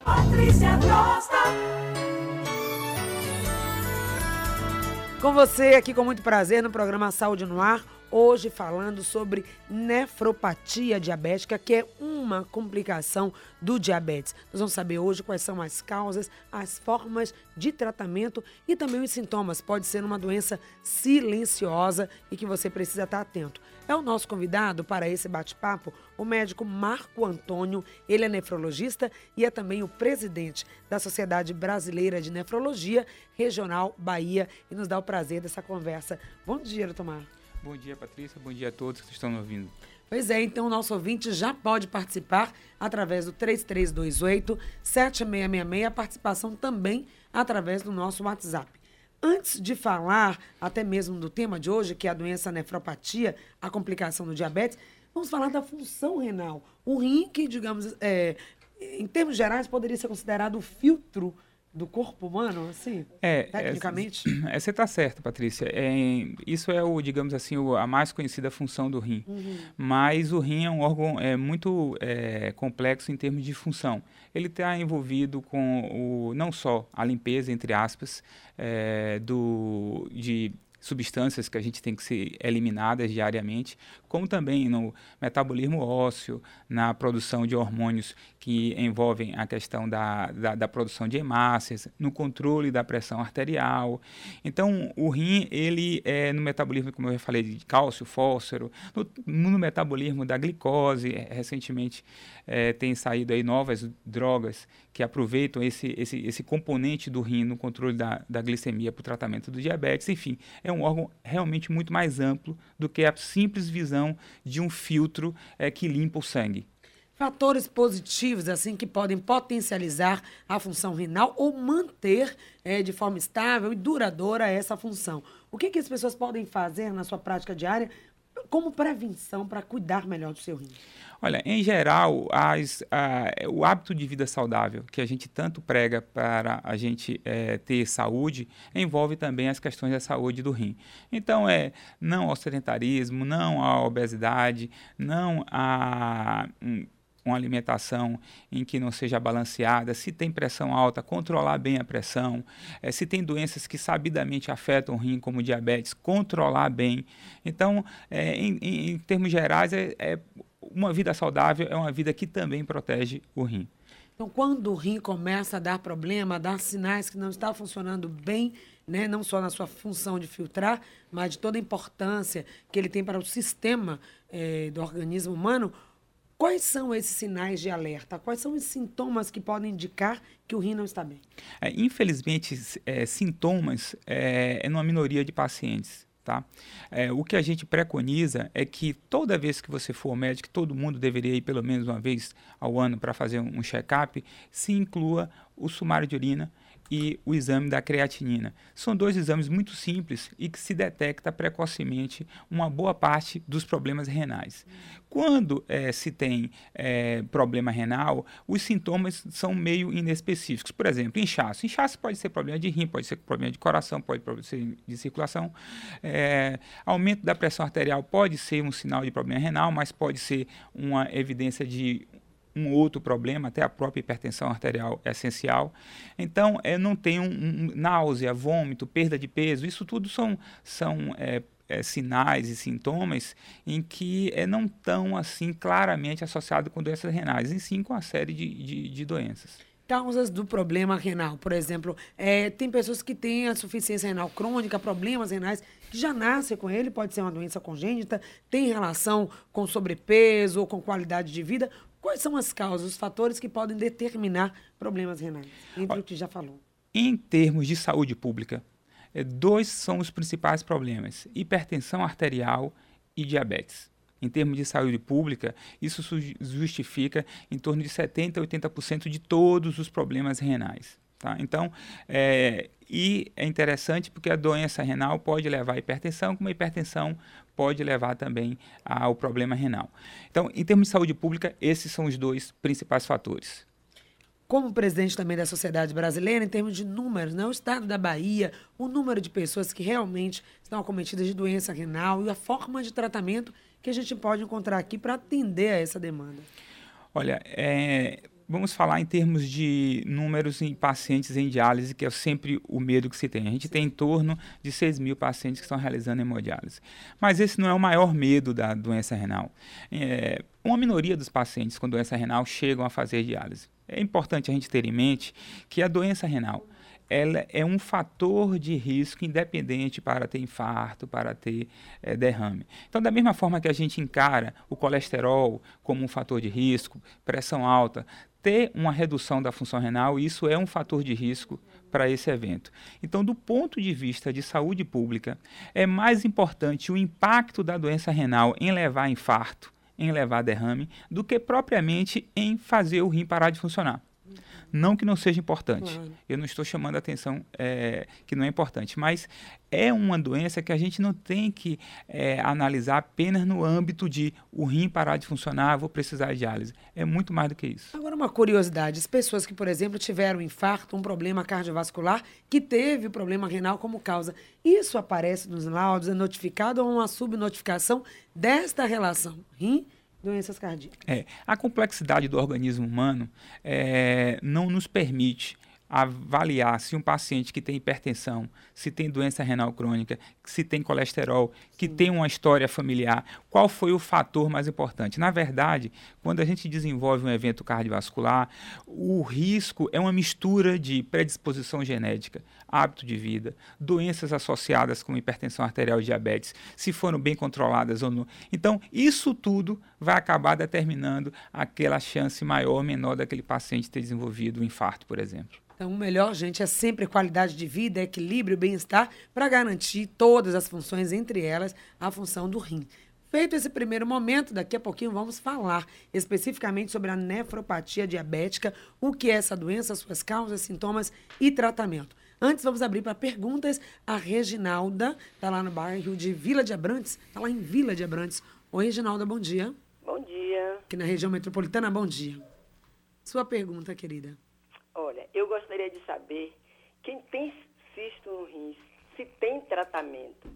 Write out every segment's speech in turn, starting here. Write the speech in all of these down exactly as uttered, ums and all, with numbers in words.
Patrícia Costa. Com você aqui com muito prazer no programa Saúde no Ar, hoje falando sobre nefropatia diabética, que é uma complicação do diabetes. Nós vamos saber hoje quais são as causas, as formas de tratamento e também os sintomas. Pode ser uma doença silenciosa e que você precisa estar atento. É o nosso convidado para esse bate-papo, o médico Marco Antônio. Ele é nefrologista e é também o presidente da Sociedade Brasileira de Nefrologia Regional Bahia e nos dá o prazer dessa conversa. Bom dia, doutor Marco. Bom dia, Patrícia. Bom dia a todos que estão me ouvindo. Pois é, então o nosso ouvinte já pode participar através do três três dois oito, sete seis seis seis, a participação também através do nosso WhatsApp. Antes de falar até mesmo do tema de hoje, que é a doença nefropatia, a complicação do diabetes, vamos falar da função renal. O rim, que, digamos, é, em termos gerais, poderia ser considerado o filtro do corpo humano, assim, é, tecnicamente? É, é, você está certa, Patrícia. É, isso é, o, digamos assim, o, a mais conhecida função do rim. Uhum. Mas o rim é um órgão é, muito é, complexo em termos de função. Ele está envolvido com o, não só a limpeza, entre aspas, é, do, de substâncias que a gente tem que ser eliminadas diariamente, como também no metabolismo ósseo, na produção de hormônios que envolvem a questão da, da, da produção de hemácias, no controle da pressão arterial. Então, o rim, ele é no metabolismo, como eu já falei, de cálcio, fósforo, no, no metabolismo da glicose. Recentemente é, tem saído aí novas drogas que aproveitam esse, esse, esse componente do rim no controle da, da glicemia para o tratamento do diabetes. Enfim, é um órgão realmente muito mais amplo do que a simples visão de um filtro é, que limpa o sangue. Fatores positivos, assim, que podem potencializar a função renal ou manter é, de forma estável e duradoura essa função. O que, que as pessoas podem fazer na sua prática diária como prevenção para cuidar melhor do seu rim? Olha, em geral, as, a, o hábito de vida saudável que a gente tanto prega para a gente é, ter saúde, envolve também as questões da saúde do rim. Então, é não ao sedentarismo, não à obesidade, não a... Um, uma alimentação em que não seja balanceada, se tem pressão alta, controlar bem a pressão, é, se tem doenças que sabidamente afetam o rim, como diabetes, controlar bem. Então, é, em, em, em termos gerais, é, é, uma vida saudável é uma vida que também protege o rim. Então, quando o rim começa a dar problema, a dar sinais que não está funcionando bem, né, não só na sua função de filtrar, mas de toda a importância que ele tem para o sistema é, do organismo humano, quais são esses sinais de alerta? Quais são os sintomas que podem indicar que o rim não está bem? É, infelizmente, é, sintomas é, é numa minoria de pacientes. Tá? É, o que a gente preconiza é que toda vez que você for ao médico, todo mundo deveria ir pelo menos uma vez ao ano para fazer um, um check-up, se inclua o sumário de urina e o exame da creatinina. São dois exames muito simples e que se detecta precocemente uma boa parte dos problemas renais. Quando é, se tem é, problema renal, os sintomas são meio inespecíficos. Por exemplo, inchaço. Inchaço pode ser problema de rim, pode ser problema de coração, pode ser de circulação. É, aumento da pressão arterial pode ser um sinal de problema renal, mas pode ser uma evidência de um outro problema, até a própria hipertensão arterial é essencial. Então, é, não tem um, um, náusea, vômito, perda de peso, isso tudo são, são é, é, sinais e sintomas em que é, não estão assim claramente associados com doenças renais, e sim com a série de, de, de doenças. Causas do problema renal, por exemplo, é, tem pessoas que têm a insuficiência renal crônica, problemas renais, que já nascem com ele, pode ser uma doença congênita, tem relação com sobrepeso ou com qualidade de vida. Quais são as causas, os fatores que podem determinar problemas renais, entre Olha, o que já falou? Em termos de saúde pública, dois são os principais problemas: hipertensão arterial e diabetes. Em termos de saúde pública, isso justifica em torno de setenta por cento a oitenta por cento de todos os problemas renais. Tá? Então, é, e é interessante porque a doença renal pode levar à hipertensão, como a hipertensão pode levar também ao problema renal. Então, em termos de saúde pública, esses são os dois principais fatores. Como presidente também da Sociedade Brasileira, em termos de números, né? O estado da Bahia, o número de pessoas que realmente estão acometidas de doença renal e a forma de tratamento que a gente pode encontrar aqui para atender a essa demanda. Olha, é, vamos falar em termos de números em pacientes em diálise, que é sempre o medo que se tem. A gente tem em torno de seis mil pacientes que estão realizando hemodiálise. Mas esse não é o maior medo da doença renal. É, uma minoria dos pacientes com doença renal chegam a fazer diálise. É importante a gente ter em mente que a doença renal ela é um fator de risco independente para ter infarto, para ter é, derrame. Então, da mesma forma que a gente encara o colesterol como um fator de risco, pressão alta, ter uma redução da função renal, isso é um fator de risco para esse evento. Então, do ponto de vista de saúde pública, é mais importante o impacto da doença renal em levar a infarto, em levar a derrame, do que propriamente em fazer o rim parar de funcionar. Não que não seja importante, claro. Eu não estou chamando a atenção é, que não é importante, mas é uma doença que a gente não tem que é, analisar apenas no âmbito de o rim parar de funcionar, vou precisar de diálise. É muito mais do que isso. Agora, uma curiosidade, as pessoas que, por exemplo, tiveram um infarto, um problema cardiovascular, que teve o problema renal como causa, isso aparece nos laudos, é notificado ou uma subnotificação desta relação rim doenças cardíacas? É, a complexidade do organismo humano é, não nos permite avaliar se um paciente que tem hipertensão, se tem doença renal crônica, se tem colesterol, que Sim. tem uma história familiar, qual foi o fator mais importante. Na verdade, quando a gente desenvolve um evento cardiovascular, o risco é uma mistura de predisposição genética, hábito de vida, doenças associadas com hipertensão arterial e diabetes, se foram bem controladas ou não. Então, isso tudo vai acabar determinando aquela chance maior ou menor daquele paciente ter desenvolvido um infarto, por exemplo. Então, o melhor, gente, é sempre qualidade de vida, equilíbrio, bem-estar, para garantir todas as funções, entre elas a função do rim. Feito esse primeiro momento, daqui a pouquinho vamos falar especificamente sobre a nefropatia diabética, o que é essa doença, suas causas, sintomas e tratamento. Antes, vamos abrir para perguntas. A Reginalda está lá no bairro de Vila de Abrantes, está lá em Vila de Abrantes. Oi, Reginalda, bom dia. Bom dia. Aqui na região metropolitana, bom dia. Sua pergunta, querida. Olha, eu gostaria de saber, quem tem cisto no rim, se tem tratamento?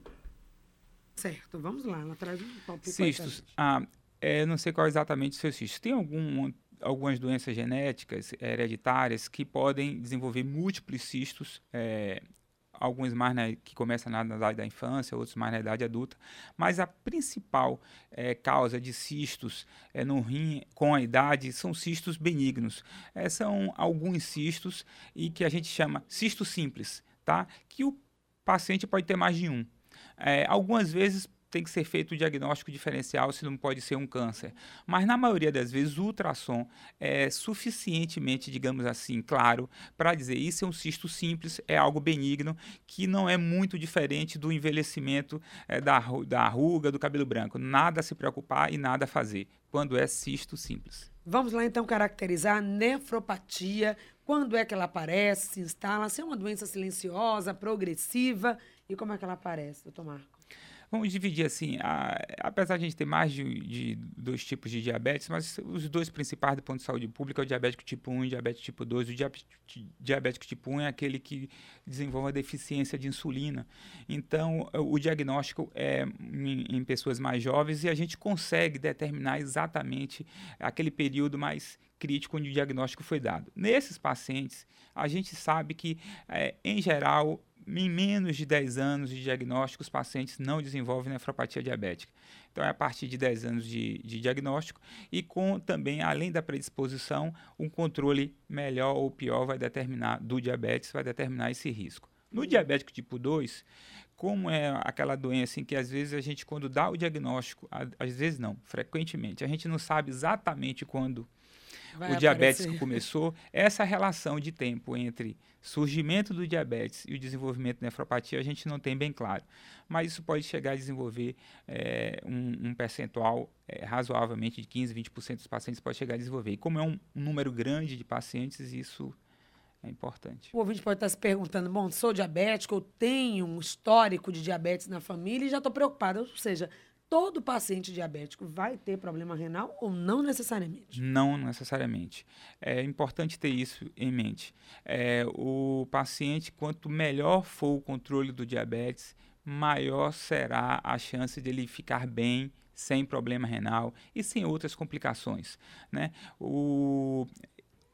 Certo, vamos lá, ela traz um palpite. Cistos, ah, é, não sei qual é exatamente o seu cisto. Tem algum, algumas doenças genéticas hereditárias que podem desenvolver múltiplos cistos, é, alguns mais na, que começam na, na idade da infância, outros mais na idade adulta, mas a principal é, causa de cistos é, no rim com a idade são cistos benignos. É, são alguns cistos e que a gente chama cisto simples, tá? Que o paciente pode ter mais de um. É, algumas vezes tem que ser feito o diagnóstico diferencial se não pode ser um câncer. Mas, na maioria das vezes, o ultrassom é suficientemente, digamos assim, claro, para dizer isso é um cisto simples, é algo benigno, que não é muito diferente do envelhecimento é, da, da ruga, do cabelo branco. Nada a se preocupar e nada a fazer, quando é cisto simples. Vamos lá, então, caracterizar a nefropatia. Quando é que ela aparece, se instala? Se é uma doença silenciosa, progressiva, e como é que ela aparece, doutor Marco? Vamos dividir assim, a, apesar de a gente ter mais de, de dois tipos de diabetes, mas os dois principais do ponto de saúde pública é o diabético tipo um e o diabético tipo dois. O diabético tipo um é aquele que desenvolve a deficiência de insulina. Então, o diagnóstico é em, em pessoas mais jovens e a gente consegue determinar exatamente aquele período mais crítico onde o diagnóstico foi dado. Nesses pacientes, a gente sabe que, é, em geral, em menos de dez anos de diagnóstico, os pacientes não desenvolvem nefropatia diabética. Então, é a partir de dez anos de, de diagnóstico e com também, além da predisposição, um controle melhor ou pior vai determinar, do diabetes, vai determinar esse risco. No diabético tipo dois, como é aquela doença em que às vezes a gente, quando dá o diagnóstico, às vezes não, frequentemente, a gente não sabe exatamente quando Vai o diabetes aparecer. Começou, essa relação de tempo entre surgimento do diabetes e o desenvolvimento da nefropatia a gente não tem bem claro, mas isso pode chegar a desenvolver é, um, um percentual é, razoavelmente de quinze, vinte por cento dos pacientes pode chegar a desenvolver. E como é um, um número grande de pacientes, isso é importante. O ouvinte pode estar se perguntando, bom, sou diabético, eu tenho um histórico de diabetes na família e já estou preocupada, ou seja, todo paciente diabético vai ter problema renal ou não necessariamente? Não necessariamente. É importante ter isso em mente. É, o paciente, quanto melhor for o controle do diabetes, maior será a chance dele ficar bem, sem problema renal e sem outras complicações, né? O...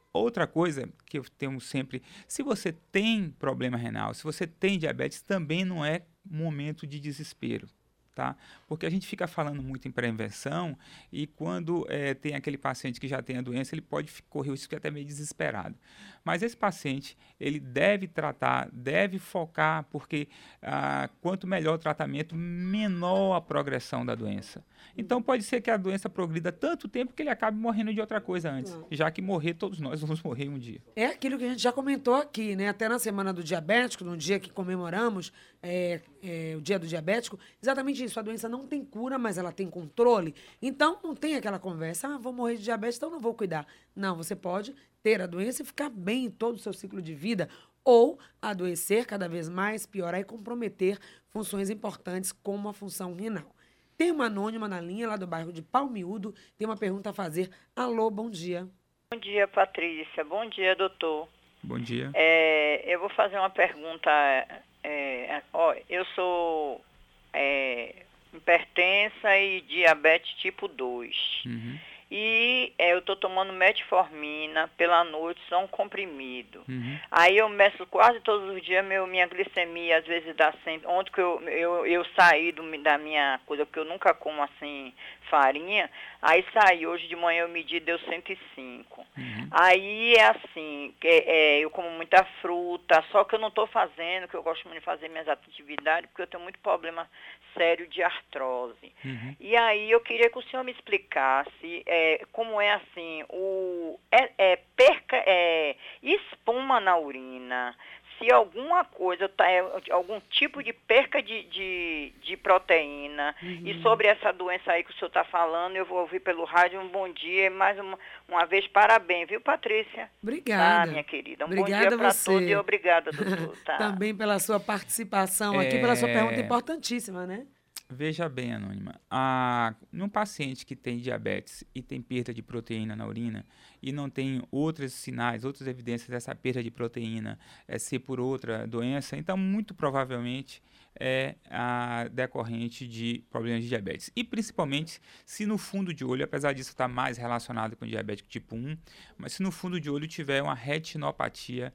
Outra coisa que eu tenho sempre, se você tem problema renal, se você tem diabetes, também não é momento de desespero. Tá? Porque a gente fica falando muito em prevenção e quando é, tem aquele paciente que já tem a doença, ele pode correr o risco de até meio desesperado. Mas esse paciente, ele deve tratar, deve focar, porque ah, quanto melhor o tratamento, menor a progressão da doença. Então pode ser que a doença progrida tanto tempo que ele acabe morrendo de outra coisa antes, uhum. já que morrer, todos nós vamos morrer um dia. É aquilo que a gente já comentou aqui, né? Até na Semana do Diabético, no dia que comemoramos é, é, o Dia do Diabético, exatamente isso, a doença não tem cura, mas ela tem controle. Então não tem aquela conversa, ah, vou morrer de diabetes, então não vou cuidar. Não, você pode ter a doença e ficar bem em todo o seu ciclo de vida, ou adoecer cada vez mais, piorar e comprometer funções importantes como a função renal. Tem uma anônima na linha lá do bairro de Palmiúdo, tem uma pergunta a fazer. Alô, bom dia. Bom dia, Patrícia. Bom dia, doutor. Bom dia. É, eu vou fazer uma pergunta. É, ó, eu sou é, hipertensa e diabetes tipo dois. Uhum. E é, eu estou tomando metformina pela noite, só um comprimido. Uhum. Aí eu meço quase todos os dias, meu, minha glicemia às vezes dá cem. Ontem que eu, eu, eu saí do, da minha coisa, porque eu nunca como assim farinha, aí saí, hoje de manhã eu medi, deu cento e cinco. Uhum. Aí é assim, é, é, eu como muita fruta, só que eu não estou fazendo, que eu gosto muito de fazer minhas atividades, porque eu tenho muito problema sério de artrose. Uhum. E aí eu queria que o senhor me explicasse é, como é assim, o, é, é, perca, é, espuma na urina, se alguma coisa, tá, é, algum tipo de perca de, de, de proteína, uhum. E sobre essa doença aí que o senhor está falando, eu vou ouvir pelo rádio, um bom dia, mais uma, uma vez, parabéns, viu, Patrícia? Obrigada. Tá, minha querida, um obrigada bom dia para você. todos e obrigada, doutor. Tá. Também pela sua participação aqui, é... pela sua pergunta importantíssima, né? Veja bem, Anônima, a, num paciente que tem diabetes e tem perda de proteína na urina e não tem outros sinais, outras evidências dessa perda de proteína é, ser por outra doença, então muito provavelmente é a decorrente de problemas de diabetes. E principalmente se no fundo de olho, apesar disso estar mais relacionado com diabético tipo um, mas se no fundo de olho tiver uma retinopatia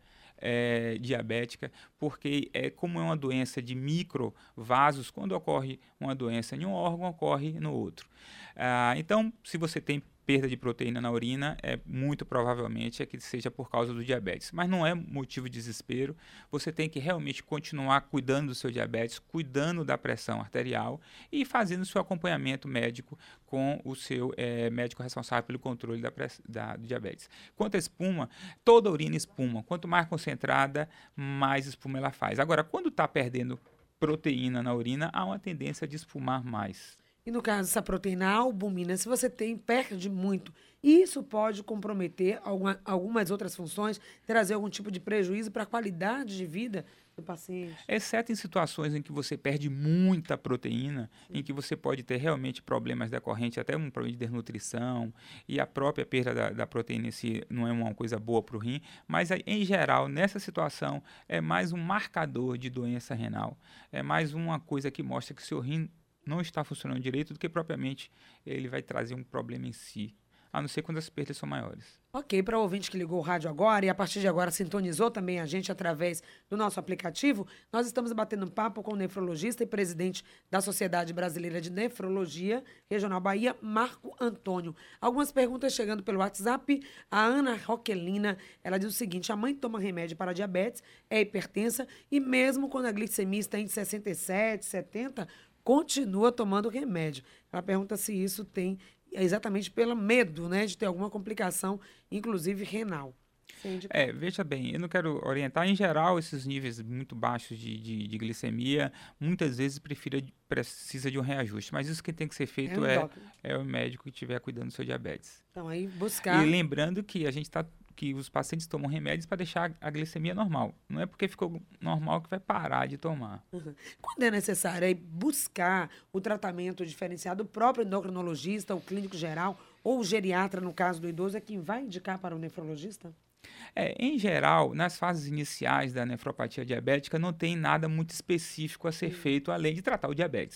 É, diabética, porque é, como é uma doença de microvasos, quando ocorre uma doença em um órgão, ocorre no outro. Ah, então, se você tem perda de proteína na urina, é muito provavelmente é que seja por causa do diabetes. Mas não é motivo de desespero, você tem que realmente continuar cuidando do seu diabetes, cuidando da pressão arterial e fazendo o seu acompanhamento médico com o seu é, médico responsável pelo controle da, da, do diabetes. Quanto à espuma, toda urina espuma. Quanto mais concentrada, mais espuma ela faz. Agora, quando está perdendo proteína na urina, há uma tendência de espumar mais. E no caso dessa proteína a albumina, se você tem, perde muito, isso pode comprometer alguma, algumas outras funções, trazer algum tipo de prejuízo para a qualidade de vida do paciente? Exceto em situações em que você perde muita proteína, em que você pode ter realmente problemas decorrentes, até um problema de desnutrição, e a própria perda da, da proteína em si não é uma coisa boa para o rim, mas em geral, nessa situação, é mais um marcador de doença renal, é mais uma coisa que mostra que o seu rim não está funcionando direito do que propriamente ele vai trazer um problema em si, a não ser quando as perdas são maiores. Ok, para o ouvinte que ligou o rádio agora e a partir de agora sintonizou também a gente através do nosso aplicativo, nós estamos batendo um papo com o nefrologista e presidente da Sociedade Brasileira de Nefrologia, Regional Bahia, Marco Antônio. Algumas perguntas chegando pelo WhatsApp. A Ana Roquelina, ela diz o seguinte: a mãe toma remédio para diabetes, é hipertensa e mesmo quando a glicemia está em sessenta e sete, setenta, continua tomando remédio. Ela pergunta se isso tem exatamente pelo medo, né, de ter alguma complicação, inclusive renal. É, veja bem, eu não quero orientar, em geral, esses níveis muito baixos de, de, de glicemia, muitas vezes prefira, precisa de um reajuste, mas isso que tem que ser feito é, é, é o médico que estiver cuidando do seu diabetes. Então, aí buscar... E lembrando que a gente está que os pacientes tomam remédios para deixar a glicemia normal. Não é porque ficou normal que vai parar de tomar. Uhum. Quando é necessário aí buscar o tratamento diferenciado, o próprio endocrinologista, o clínico geral ou o geriatra, no caso do idoso, é quem vai indicar para o nefrologista? É, em geral, nas fases iniciais da nefropatia diabética, não tem nada muito específico a ser uhum. feito, além de tratar o diabetes.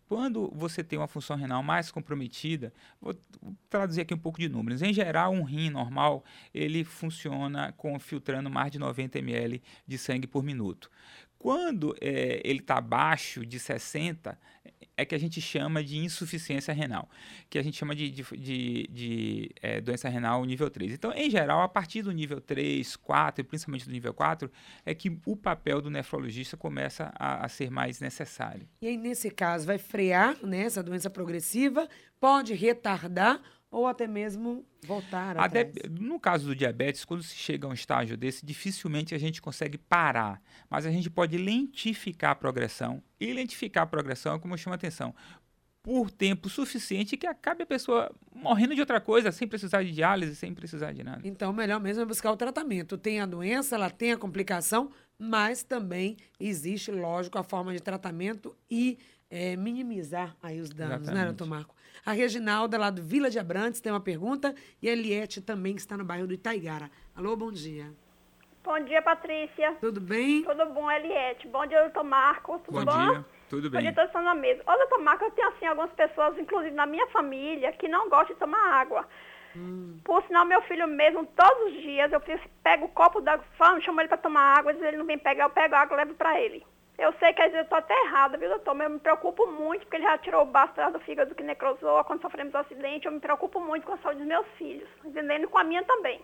Quando você tem uma função renal mais comprometida, vou traduzir aqui um pouco de números. Em geral, um rim normal, ele funciona com filtrando mais de noventa mililitros de sangue por minuto. Quando é, ele está abaixo de sessenta, é que a gente chama de insuficiência renal, que a gente chama de, de, de, de é, doença renal nível três. Então, em geral, a partir do nível três, quatro, e principalmente do nível quatro, é que o papel do nefrologista começa a, a ser mais necessário. E aí, nesse caso, vai frear, né, essa doença progressiva, pode retardar ou até mesmo voltar atrás. De... No caso do diabetes, quando se chega a um estágio desse, dificilmente a gente consegue parar, mas a gente pode lentificar a progressão. E lentificar a progressão é como chama a atenção, por tempo suficiente que acabe a pessoa morrendo de outra coisa, sem precisar de diálise, sem precisar de nada. Então, o melhor mesmo é buscar o tratamento. Tem a doença, ela tem a complicação, mas também existe, lógico, a forma de tratamento e é, minimizar aí os danos, Exatamente. Né, doutor Marco? A Reginalda, lá do Vila de Abrantes, tem uma pergunta. E a Eliette também, que está no bairro do Itaigara. Alô, bom dia. Bom dia, Patrícia. Tudo bem? Tudo bom, Eliette. Bom dia, doutor Marco. Tudo bom? Bom dia, tudo bem. Bom dia, todos estão na mesa. Ô, doutor Marco, eu tenho, assim, algumas pessoas, inclusive na minha família, que não gostam de tomar água. Hum. Por sinal, meu filho mesmo, todos os dias, eu pego o copo d'água, chamo ele para tomar água, às vezes ele não vem pegar, eu pego a água e levo para ele. Eu sei que às vezes eu estou até errada, viu, doutor? Mas eu me preocupo muito, porque ele já tirou o baço do fígado que necrosou quando sofremos um acidente. Eu me preocupo muito com a saúde dos meus filhos, entendendo? Com a minha também.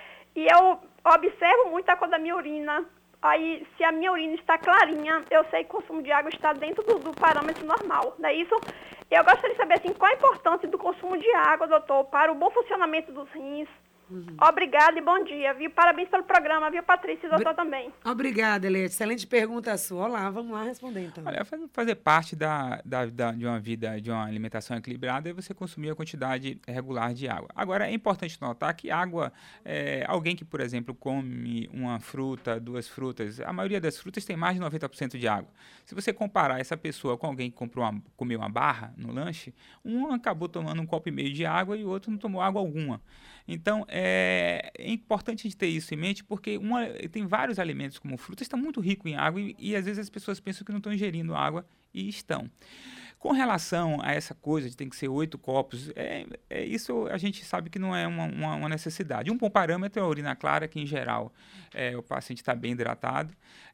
E eu observo muito a cor da minha urina. Aí, se a minha urina está clarinha, eu sei que o consumo de água está dentro do, do parâmetro normal. Não é isso? Eu gostaria de saber, assim, qual a importância do consumo de água, doutor, para o bom funcionamento dos rins. Uhum. Obrigada e bom dia, viu? Parabéns pelo programa, viu, Patrícia e doutor também. Obrigada, Eliette. Excelente pergunta sua. Olá, vamos lá responder então. Olha, fazer parte da, da, da, de uma vida, de uma alimentação equilibrada é você consumir a quantidade regular de água. Agora, é importante notar que água, é, alguém que, por exemplo, come uma fruta, duas frutas, a maioria das frutas tem mais de noventa por cento de água. Se você comparar essa pessoa com alguém que comprou uma, comeu uma barra no lanche, um acabou tomando um copo e meio de água e o outro não tomou água alguma. Então, é, é importante a gente ter isso em mente, porque uma, tem vários alimentos, como frutas, estão muito ricos em água e, e às vezes as pessoas pensam que não estão ingerindo água e estão. Com relação a essa coisa de tem que ser oito copos, é, é, isso a gente sabe que não é uma, uma, uma necessidade. Um bom parâmetro é a urina clara, que em geral é, o paciente está bem hidratado,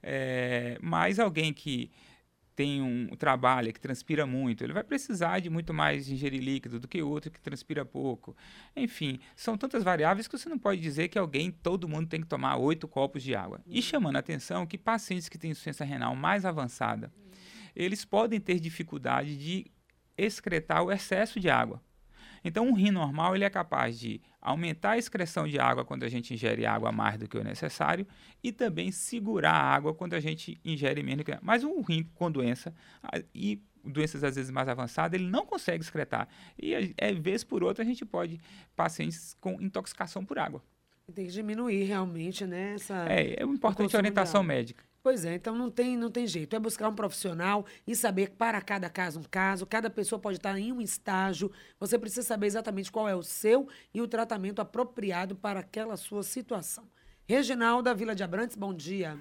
é, mas alguém que tem um trabalho que transpira muito, ele vai precisar de muito mais ingerir líquido do que outro que transpira pouco. Enfim, são tantas variáveis que você não pode dizer que alguém, todo mundo tem que tomar oito copos de água. E chamando a atenção que pacientes que têm insuficiência renal mais avançada, eles podem ter dificuldade de excretar o excesso de água. Então, um rim normal ele é capaz de aumentar a excreção de água quando a gente ingere água a mais do que o necessário e também segurar a água quando a gente ingere menos do que o necessário. Mas um rim com doença, e doenças às vezes mais avançadas, ele não consegue excretar. E, é, vez por outra, a gente pode pacientes com intoxicação por água. Tem que diminuir realmente, né? Essa, é, é importante a orientação médica. Pois é, então não tem, não tem jeito. É buscar um profissional e saber que para cada caso um caso, cada pessoa pode estar em um estágio. Você precisa saber exatamente qual é o seu e o tratamento apropriado para aquela sua situação. Reginalda, Vila de Abrantes, bom dia.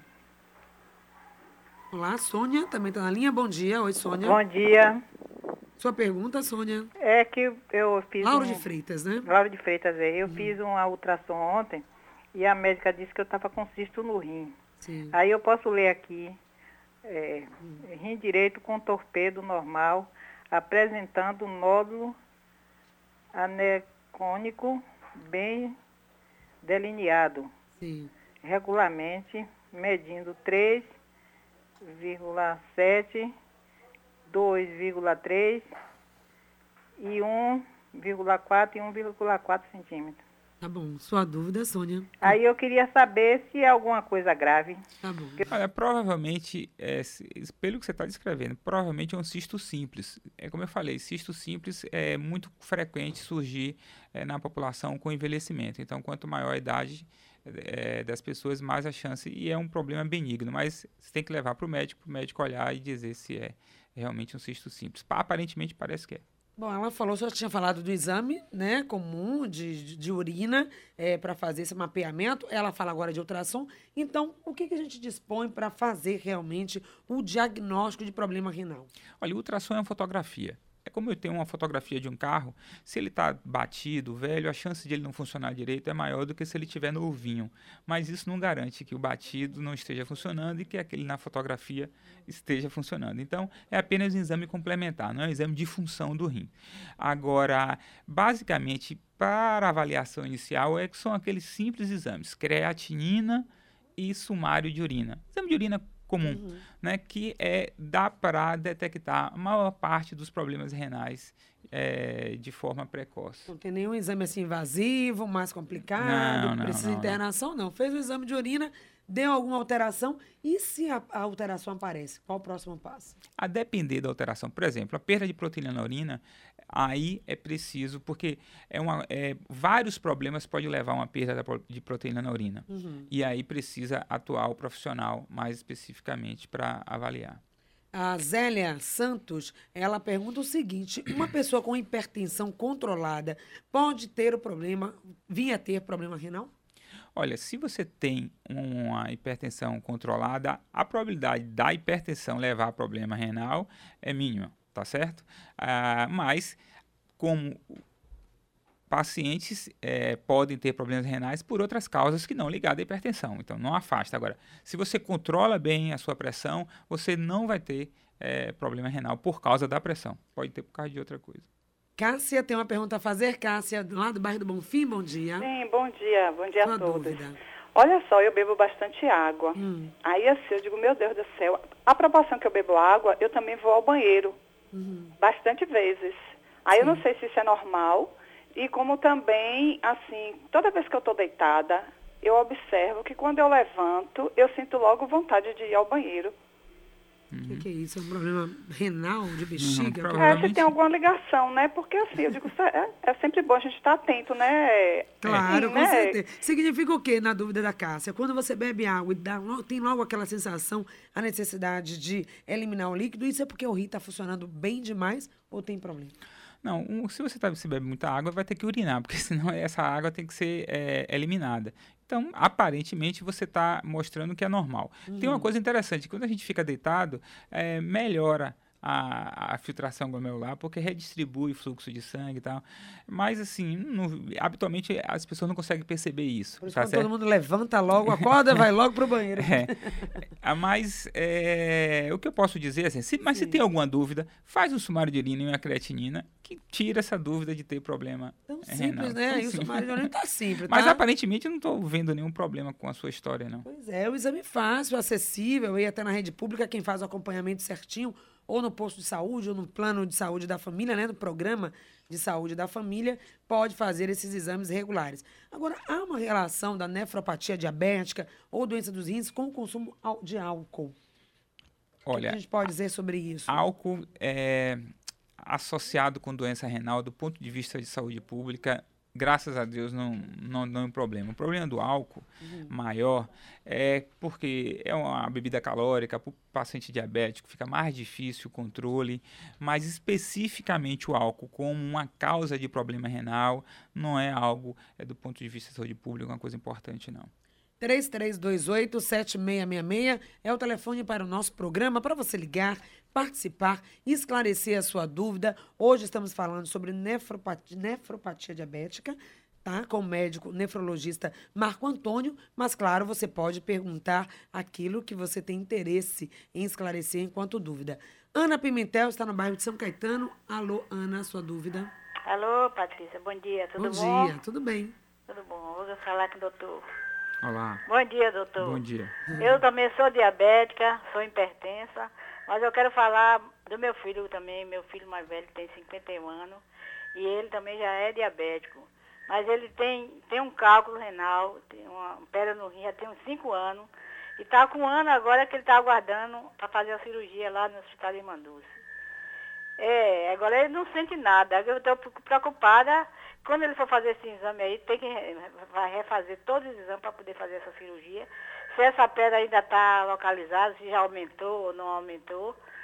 Olá, Sônia, também está na linha. Bom dia. Oi, Sônia. Bom dia. Sua pergunta, Sônia? É que eu fiz Lauro um... de Freitas, né? Lauro de Freitas, é. Eu Uhum. fiz uma ultrassom ontem e a médica disse que eu estava com cisto no rim. Sim. Aí eu posso ler aqui, é, hum. rim direito com torpedo normal, apresentando nódulo anecônico bem delineado. Sim. Regularmente, medindo três vírgula sete, dois vírgula três e um vírgula quatro e um vírgula quatro centímetros. Tá bom. Sua dúvida, Sônia? Aí eu queria saber se é alguma coisa grave. Tá bom. Olha, provavelmente, é, pelo que você está descrevendo, provavelmente é um cisto simples. É como eu falei, cisto simples é muito frequente surgir é, na população com envelhecimento. Então, quanto maior a idade é, das pessoas, mais a chance. E é um problema benigno, mas você tem que levar para o médico, para o médico olhar e dizer se é realmente um cisto simples. Aparentemente, parece que é. Bom, ela falou, só tinha falado do exame, né, comum de, de, de urina, é, para fazer esse mapeamento. Ela fala agora de ultrassom. Então, o que, que a gente dispõe para fazer realmente o diagnóstico de problema renal? Olha, o ultrassom é uma fotografia. É como eu tenho uma fotografia de um carro, se ele está batido, velho, a chance de ele não funcionar direito é maior do que se ele estiver novinho. Mas isso não garante que o batido não esteja funcionando e que aquele na fotografia esteja funcionando. Então, é apenas um exame complementar, não é um exame de função do rim. Agora, basicamente, para a avaliação inicial, é que são aqueles simples exames, creatinina e sumário de urina. Exame de urina comum, uhum. né, que é, dá para detectar a maior parte dos problemas renais é, de forma precoce. Não tem nenhum exame assim invasivo, mais complicado, não, que não, precisa de internação, não. não. Fez o exame de urina, deu alguma alteração, e se a, a alteração aparece, qual o próximo passo? A depender da alteração, por exemplo, a perda de proteína na urina, aí é preciso, porque é uma, é, vários problemas podem levar a uma perda de proteína na urina. Uhum. E aí precisa atuar o profissional mais especificamente para avaliar. A Zélia Santos, ela pergunta o seguinte: uma pessoa com hipertensão controlada pode ter o problema, vir a ter problema renal? Olha, se você tem uma hipertensão controlada, a probabilidade da hipertensão levar a problema renal é mínima. Tá certo? Ah, mas, como pacientes é, podem ter problemas renais por outras causas que não ligadas à hipertensão. Então, não afasta. Agora, se você controla bem a sua pressão, você não vai ter é, problema renal por causa da pressão. Pode ter por causa de outra coisa. Cássia tem uma pergunta a fazer. Cássia, lá do bairro do Bonfim, bom dia. Sim, bom dia. Bom dia Sua a todos. Dúvida. Olha só, eu bebo bastante água. Hum. Aí, assim, eu digo, meu Deus do céu, a proporção que eu bebo água, eu também vou ao banheiro. Uhum. Bastante vezes. Aí Sim. eu não sei se isso é normal. E como também, assim, toda vez que eu estou deitada, eu observo que quando eu levanto, eu sinto logo vontade de ir ao banheiro. O uhum. que, que é isso? É um problema renal, de bexiga? Uhum, é, se tem alguma ligação, né? Porque, assim, eu digo, é, é sempre bom a gente estar atento, né? Claro, assim, com né? certeza. Significa o quê, na dúvida da Cássia? Quando você bebe água e dá, tem logo aquela sensação, a necessidade de eliminar o líquido, isso é porque o rim está funcionando bem demais ou tem problema? Não, um, se você tá, se bebe muita água, vai ter que urinar, porque senão essa água tem que ser é, eliminada. Então, aparentemente, você está mostrando que é normal. Uhum. Tem uma coisa interessante, quando a gente fica deitado, é, melhora a, a filtração glomerular, porque redistribui o fluxo de sangue e tal. Mas, assim, não, habitualmente as pessoas não conseguem perceber isso. Por isso, tá quando certo? todo mundo levanta logo, acorda, vai logo pro banheiro. É. Mas, é, o que eu posso dizer é assim, se, mas Sim. se tem alguma dúvida, faz um sumário de urina e uma creatinina, que tira essa dúvida de ter problema Tão renal. simples, né? Tão e o sumário de urina tá simples, Mas, tá? aparentemente, eu não estou vendo nenhum problema com a sua história, não. Pois é, o exame fácil, acessível, e até na rede pública, quem faz o acompanhamento certinho, ou no posto de saúde, ou no plano de saúde da família, né, no programa de saúde da família, pode fazer esses exames regulares. Agora, há uma relação da nefropatia diabética ou doença dos rins com o consumo de álcool? Olha, o que a gente pode dizer sobre isso? Álcool é associado com doença renal, do ponto de vista de saúde pública, graças a Deus, não, não, não é um problema. O problema do álcool uhum. maior é porque é uma bebida calórica, para o paciente diabético fica mais difícil o controle, mas especificamente o álcool como uma causa de problema renal não é algo, é, do ponto de vista de saúde pública, uma coisa importante, não. três três dois oito, sete seis seis seis é o telefone para o nosso programa, para você ligar, participar, esclarecer a sua dúvida. Hoje estamos falando sobre nefropatia, nefropatia diabética, tá? Com o médico nefrologista Marco Antônio, mas claro, você pode perguntar aquilo que você tem interesse em esclarecer enquanto dúvida. Ana Pimentel está no bairro de São Caetano. Alô, Ana, sua dúvida? Alô, Patrícia, bom dia, tudo bom? Bom dia, tudo bem. Tudo bom, vou falar com o doutor. Olá. Bom dia, doutor. Bom dia. Eu também sou diabética, sou hipertensa, mas eu quero falar do meu filho também. Meu filho mais velho tem cinquenta e um anos e ele também já é diabético. Mas ele tem, tem um cálculo renal, tem uma pedra no rim, já tem uns cinco anos. E está com um ano agora que ele está aguardando para fazer a cirurgia lá no hospital de Manduce. É, agora ele não sente nada. Eu estou preocupada. Quando ele for fazer esse exame aí, tem que vai refazer todos os exames para poder fazer essa cirurgia. Se essa pedra ainda está localizada, se já aumentou ou não aumentou.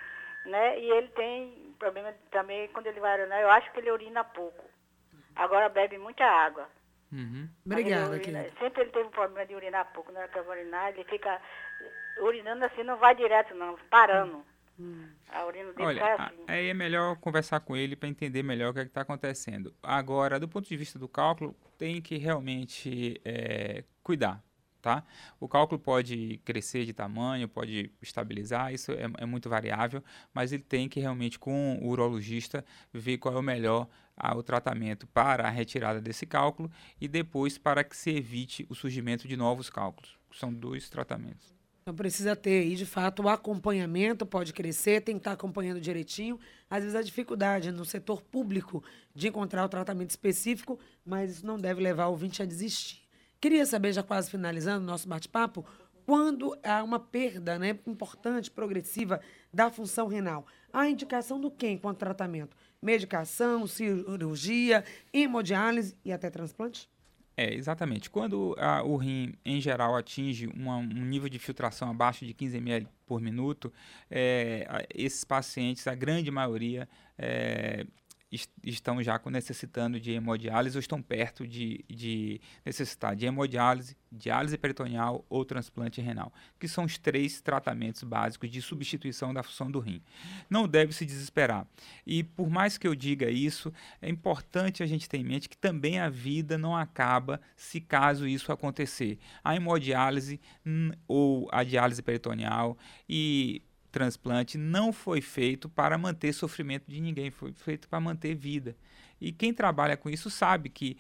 né? E ele tem problema também quando ele vai urinar, eu acho que ele urina pouco. Agora bebe muita água. Uhum. Obrigada, Ele urina, querida. sempre ele teve um problema de urinar pouco. Na hora que eu vou urinar, ele fica urinando assim, não vai direto não, parando. Hum. A urina dele Olha, sai assim. aí é melhor conversar com ele para entender melhor o que é está acontecendo. Agora, do ponto de vista do cálculo, tem que realmente é, cuidar. Tá? O cálculo pode crescer de tamanho, pode estabilizar, isso é, é muito variável, mas ele tem que realmente, com o urologista, ver qual é o melhor ah, o tratamento para a retirada desse cálculo e depois para que se evite o surgimento de novos cálculos. São dois tratamentos. Então precisa ter aí, de fato, o acompanhamento, pode crescer, tem que estar acompanhando direitinho. Às vezes a dificuldade no setor público de encontrar o tratamento específico, mas isso não deve levar o ouvinte a desistir. Queria saber, já quase finalizando o nosso bate-papo, quando há uma perda, né, importante, progressiva da função renal, a indicação do quê enquanto tratamento? Medicação, cirurgia, hemodiálise e até transplante? É, exatamente. Quando a, o rim, em geral, atinge uma, um nível de filtração abaixo de quinze mililitros por minuto, é, esses pacientes, a grande maioria, é, estão já necessitando de hemodiálise ou estão perto de, de necessitar de hemodiálise, diálise peritoneal ou transplante renal, que são os três tratamentos básicos de substituição da função do rim. Não deve se desesperar. E por mais que eu diga isso, é importante a gente ter em mente que também a vida não acaba se caso isso acontecer. A hemodiálise ou a diálise peritoneal e transplante não foi feito para manter sofrimento de ninguém, foi feito para manter vida. E quem trabalha com isso sabe que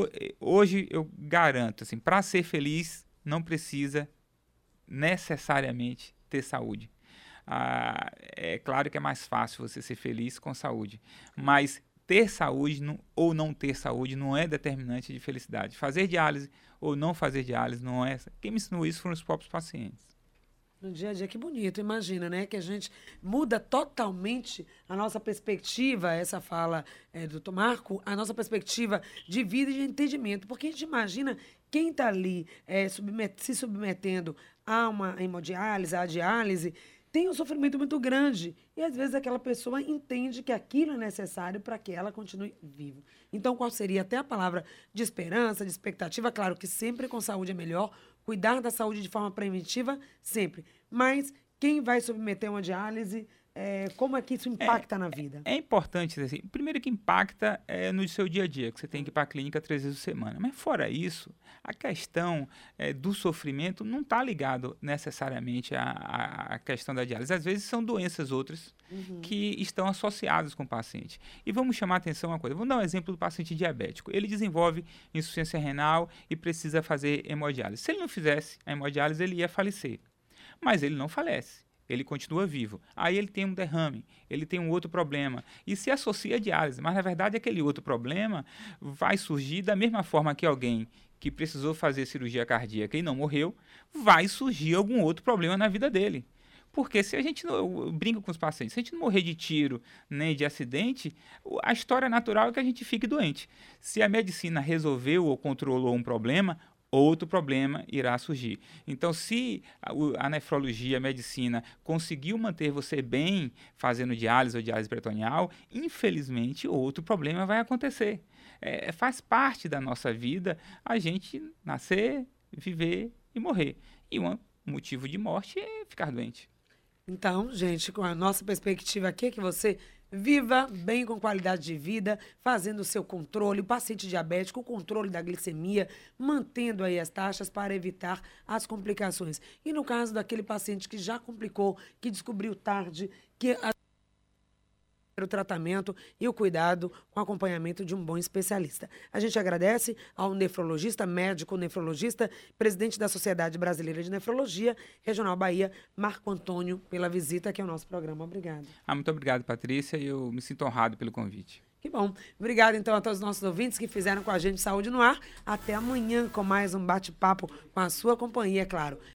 hoje eu garanto, assim, para ser feliz não precisa necessariamente ter saúde. Ah, é claro que é mais fácil você ser feliz com saúde, mas ter saúde não, ou não ter saúde não é determinante de felicidade. Fazer diálise ou não fazer diálise não é. Quem me ensinou isso foram os próprios pacientes. No dia a dia, que bonito, imagina, né? Que a gente muda totalmente a nossa perspectiva, essa fala é, do doutor Marco, a nossa perspectiva de vida e de entendimento. Porque a gente imagina quem está ali é, submet- se submetendo a uma hemodiálise, a diálise, tem um sofrimento muito grande. E às vezes aquela pessoa entende que aquilo é necessário para que ela continue viva. Então, qual seria até a palavra de esperança, de expectativa? Claro que sempre com saúde é melhor, cuidar da saúde de forma preventiva, sempre. Mas quem vai submeter uma diálise, é, como é que isso impacta é, na vida? É importante, assim, primeiro que impacta é no seu dia a dia, que você tem que ir para a clínica três vezes por semana. Mas fora isso, a questão é, do sofrimento não está ligado necessariamente à, à questão da diálise. Às vezes são doenças outras uhum. que estão associadas com o paciente. E vamos chamar a atenção uma coisa. Vamos dar um exemplo do paciente diabético. Ele desenvolve insuficiência renal e precisa fazer hemodiálise. Se ele não fizesse a hemodiálise, ele ia falecer. Mas ele não falece. Ele continua vivo. Aí ele tem um derrame, ele tem um outro problema e se associa à diálise. Mas, na verdade, aquele outro problema vai surgir da mesma forma que alguém que precisou fazer cirurgia cardíaca e não morreu, vai surgir algum outro problema na vida dele. Porque se a gente não, eu brinco com os pacientes, se a gente não morrer de tiro nem de acidente, a história natural é que a gente fique doente. Se a medicina resolveu ou controlou um problema, outro problema irá surgir. Então, se a, a nefrologia, a medicina, conseguiu manter você bem fazendo diálise ou diálise peritoneal, infelizmente, outro problema vai acontecer. É, faz parte da nossa vida a gente nascer, viver e morrer. E um motivo de morte é ficar doente. Então, gente, com a nossa perspectiva aqui é que você viva bem com qualidade de vida, fazendo o seu controle, o paciente diabético, o controle da glicemia, mantendo aí as taxas para evitar as complicações. E no caso daquele paciente que já complicou, que descobriu tarde, que a o tratamento e o cuidado com acompanhamento de um bom especialista. A gente agradece ao nefrologista, médico nefrologista, presidente da Sociedade Brasileira de Nefrologia, Regional Bahia, Marco Antônio, pela visita aqui ao nosso programa. Obrigado. Ah, muito obrigado, Patrícia, e eu me sinto honrado pelo convite. Que bom. Obrigado, então, a todos os nossos ouvintes que fizeram com a gente Saúde no Ar. Até amanhã com mais um bate-papo com a sua companhia, é claro.